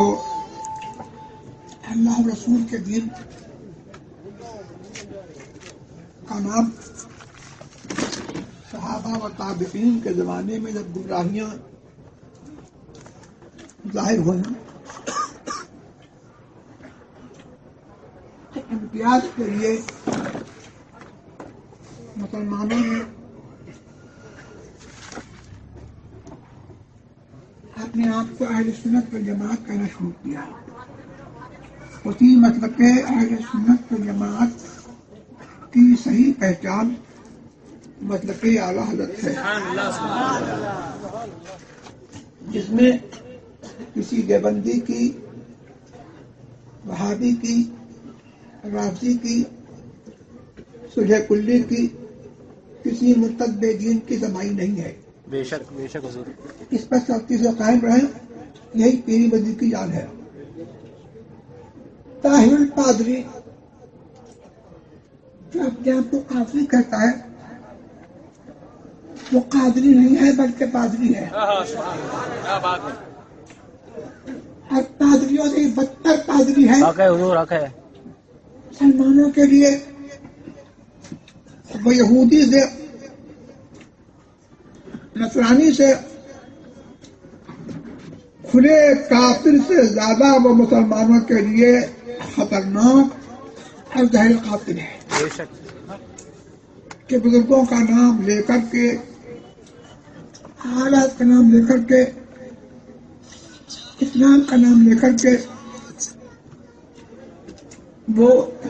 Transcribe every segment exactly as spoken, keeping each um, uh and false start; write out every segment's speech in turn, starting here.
اللہ رسول کے دین کا نام صحابہ و تابعین کے زمانے میں جب گمراہیاں ظاہر ہوئی تو امتیاز کے لیے مسلمانوں نے اپنے آپ کو اہل سنت والجماعت کہنا شروع کیا. اسی مطلب کہ اہل سنت والجماعت کی صحیح پہچان مطلب کہ اعلیٰ حضرت ہے، جس میں کسی دیوبندی کی، وہابی کی، رافضی کی، سلح کلی کی، کسی مرتد دین کی سمائی نہیں ہے. بے شک بے شک حضور. اس پر سختی سے قائم رہیں، یہی پیری بدی کی جان ہے. طاہر الپادری جو اپنے آپ کو قادری کہتا ہے وہ قادری نہیں ہے بلکہ پادری ہے، اور پادریوں سے بدتر پادری ہے. حضور حق ہے. مسلمانوں کے لیے وہ یہودی سے، نصرانی سے، کھلے کافر سے زیادہ وہ مسلمانوں کے لیے خطرناک اور زہر قاتل ہے. بے شک. کہ بزرگوں کا نام لے کر کے، حالات کا نام لے کر کے، اسلام کا نام لے کر کے وہ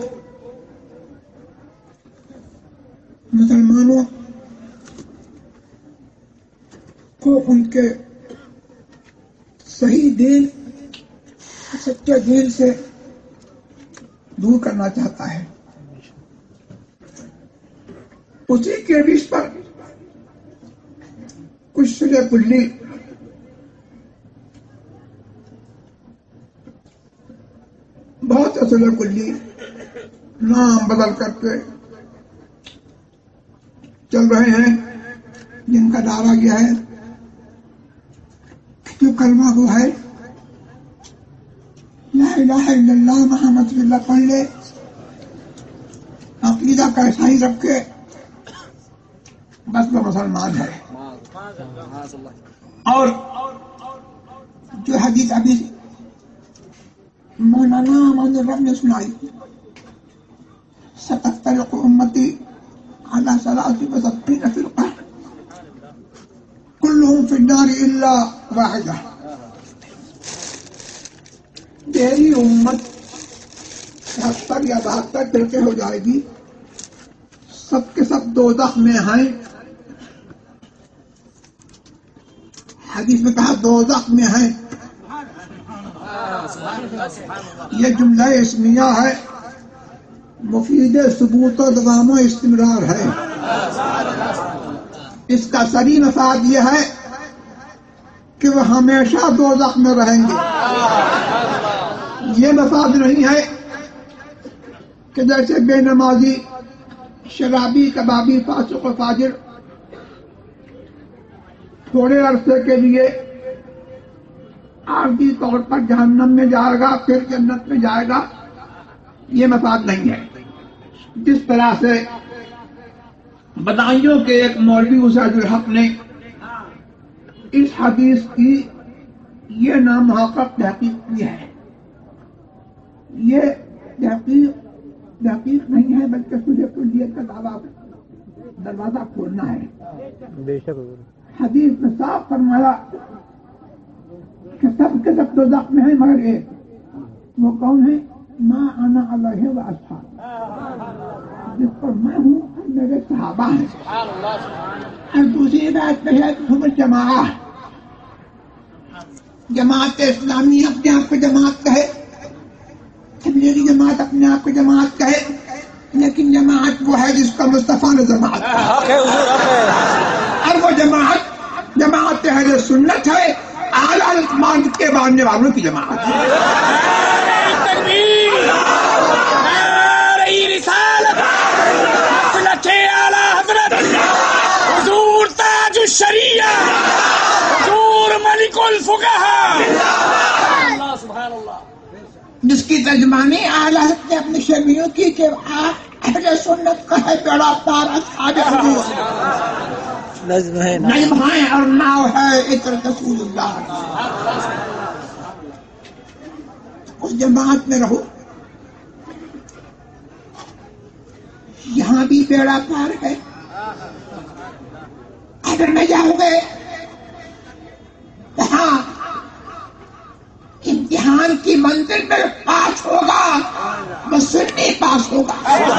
مسلمانوں کو ان کے صحیح دین، سچے دین سے دور کرنا چاہتا ہے. اسی کے بیچ پر کچھ سلح کلی بہت سلح کلی نام بدل کر کے چل رہے ہیں، جن کا دعویٰ کیا ہے جو کلمہ وہ ہے لا الہ الا اللہ محمد رسول اللہ پڑھ لے، عقیدہ کا ایسا ہی رکھ کے بس وہ مسلمان ہے. اور جو حدیث ابھی مولانا امان الرب نے سنائی، ستفترق امتی علی ثلاث وسبعین فرقہ کلہم فی النار الا واحدہ. میری امت ستر یا بہتر فرقے ہو جائے گی، سب کے سب دوزخ میں ہیں. حدیث میں کہا دوزخ میں ہیں. یہ جملہ اسمیہ ہے، مفید ثبوت و دوام و استمرار ہے. اس کا صریح مفاد یہ ہے کہ وہ ہمیشہ دوزخ میں رہیں گے. یہ مفاد نہیں ہے کہ جیسے بے نمازی، شرابی، کبابی، فاسق و فاجر تھوڑے عرصے کے لیے عارضی طور پر جہنم میں جائے گا پھر جنت میں جائے گا. یہ مفاد نہیں ہے. جس طرح سے بدائیوں کے ایک مولوی اسعد الحق نے اس حدیث کی یہ نامحقق تحقیق کی ہے. یہ تحقیق تحقیق نہیں ہے بلکہ سلح کلیت کا دعویٰ دروازہ کھولنا ہے. بے شک. حدیث میں صاف فرمایا کہ سب کے سب دوزخ میں ہیں مگر ایک، وہ کون ہے؟ ما انا علیہ و اصحاب، جس پر میں ہوں اور میرے صحابہ ہیں. اور دوسری بات پہ ہے کہ ہم جماعت جماعت اسلامی اپنے آپ کو جماعت کہے، تبلیغی جماعت اپنے آپ کو جماعت کہے، لیکن جماعت وہ ہے جس کا مصطفیٰ نے جماعت کہا. اور وہ جماعت جماعت اہل سنت ہے، اعلیٰ اعتماد کے ماننے والوں کی جماعت ہے. حضور تاج الشریعہ، حضور ملک الفقہا. جس کی ترجمانی اعلی حضرت نے اپنی شرمیوں کی کہ اہل سنت کا ہے بیڑا پار اصحاب حضور نظم ہے نظم ہے اور ناؤ ہے عطر رسول اللہ. اس جماعت میں رہو، یہاں بھی بیڑا پار ہے. اگر میں جاؤں گے وہاں امتحان کی منزل میں پاس ہوگا، بس سنی پاس ہوگا.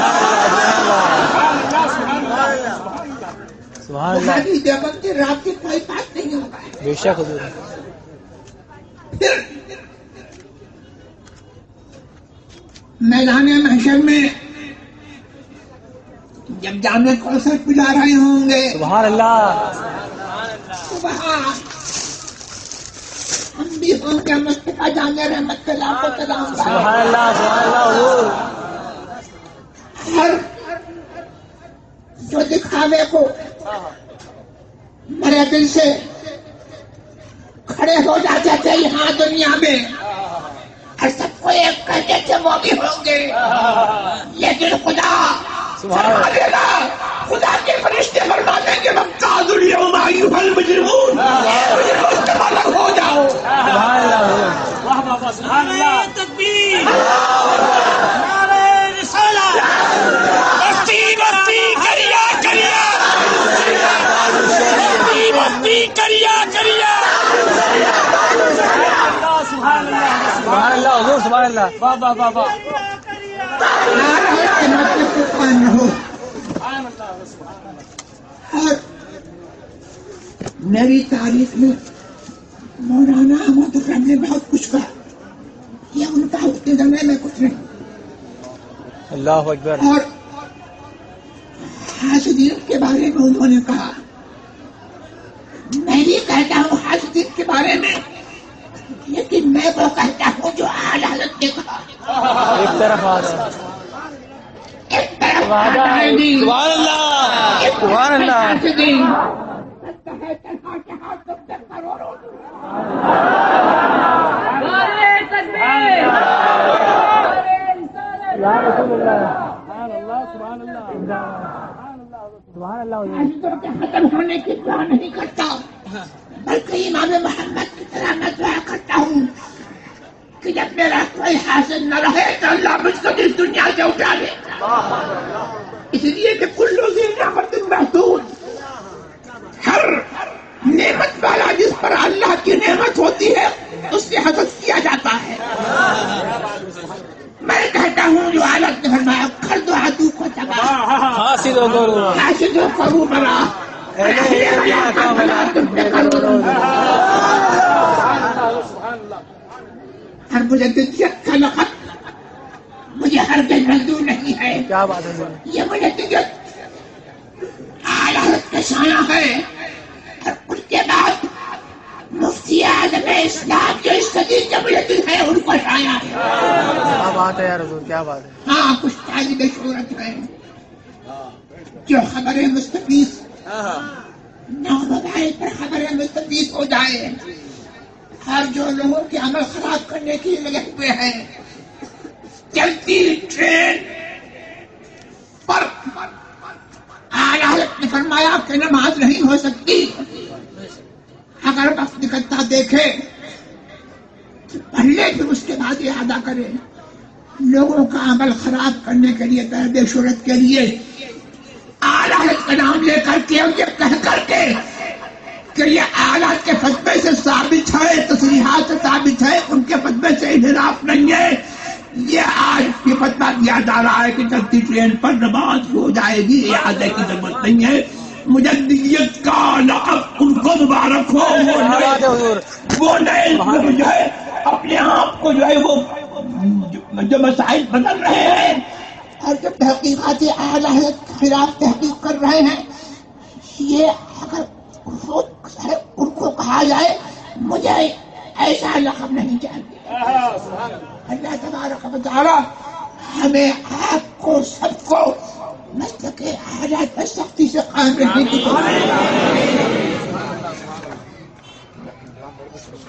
وہاں بھی دیوبندی رات کی کوئی بات نہیں ہوگا. بے شک حضور. پھر میدان محشر میں جب جامع کوثر پلا رہے ہوں گے سبحان اللہ تو وہاں ہم بھی ہوں گے مصطفیٰ جان رحمت کے لاکھوں سلام. سبحان اللہ سبحان اللہ حضور. ہر جو دکھاوے کو میرے دل سے کھڑے ہو جاتے تھے یہاں دنیا میں اور سب کو ایک کہتے تھے وہ بھی ہوں گے، لیکن خدا فرما دینا، خدا کے فرشتے فرما دیں گے وَامْتَازُوا الْيَوْمَ أَيُّهَا الْمُجْرِمُونَ تم الگ ہو جاؤ. سبحان اللہ حضور. واہ بابا سبحان اللہ. تکبیر. نعرہ رسالت. بستی بستی کریا کریا. بستی بستی کریا کریا. سبحان اللہ سبحان اللہ حضور. سبحان اللہ. واہ واہ واہ واہ. اور میری تاریخ میں مولانا احمد اکرم نے بہت کچھ کہا، یہ ان کا اس کے زمانے میں کچھ نہیں. اللہ اکبر. اور حاسدین کے بارے میں انہوں نے کہا، میں بھی کہتا ہوں حاسدین کے بارے میں، لیکن میں وہ کہتا ہوں جو اعلی حضرت نے کہا. ایک طرف آ رہا ہے. ایک طرف سبحان اللہ سبحان اللہ. یا رسول اللہ. سبحان اللہ سبحان اللہ سبحان اللہ. حاسدوں کے ختم ہونے کی دعا نہیں کرتا، بلکہ امام محمد کی طرح میں دعا کرتا ہوں کہ جب میرا کوئی حاصل نہ رہے تو اللہ مجھ کو اس دنیا سے اٹھا لے. اس لیے کہ کل ذی نعمت محدود، ہر نعمت والا جس پر اللہ کی نعمت ہوتی ہے اس سے حسد کیا جاتا ہے. میں کہتا ہوں جو حالت نے فرمایا کر دو عدو کو تباہ، حاسدوں کو حاسدوں کو روبرا، ہر مجددیت کا لقب مجھے ہرگز منظور نہیں ہے. کیا بات ہے. یہ مجددیت اعلی حضرت کا شانہ ہے، اور اس کے بعد مفتی اعظم اسلام جو اس صدی کے مجدد ہیں ان کو شانہ ہے. کیا بات ہے یار حضور. کیا بات ہے. ہاں کچھ طالب شہرت ہیں جو خبریں مستفیض نو موبائل پر خبریں مستفیض ہو جائے، ہر جو لوگوں کے عمل خراب کرنے کے لیے لگے ہوئے ہیں. چلتی ٹرین پر اعلی حضرت نے فرمایا کہ نماز نہیں ہو سکتی اگر وقت نکلتا دیکھے پڑھ لے پھر اس کے بعد یہ ادا کرے. لوگوں کا عمل خراب کرنے کے لیے طلب شہرت کے لیے اعلی حضرت کا نام لے کر کے اور یہ کہہ کر کے کہ یہ اعلی حضرت کے فتوے سے ثابت ہے، تصریحات سے ثابت ہے، ان کے فتوے سے انحراف نہیں ہے. یہ آج یہ فتویٰ دیا جا رہا ہے کہ چلتی ٹرین پر نماز ہو جائے گی، اعادے کی ضرورت نہیں ہے. مجددیت کا لقب ان کو مبارک ہو. وہ نئے جو ہے اپنے آپ کو جو ہے وہ جو مسائل بدل رہے ہیں اور جو تحقیقات اعلی حضرت کے خلاف تحقیق کر رہے ہیں، یہ اگر ان کو کہا جائے مجھے ایسا لقب نہیں چاہیے. اللہ تبارک و تعالی ہمیں آپ کو سب کو مسلک اعلی پر سختی سے قائم رہنے کی توفیق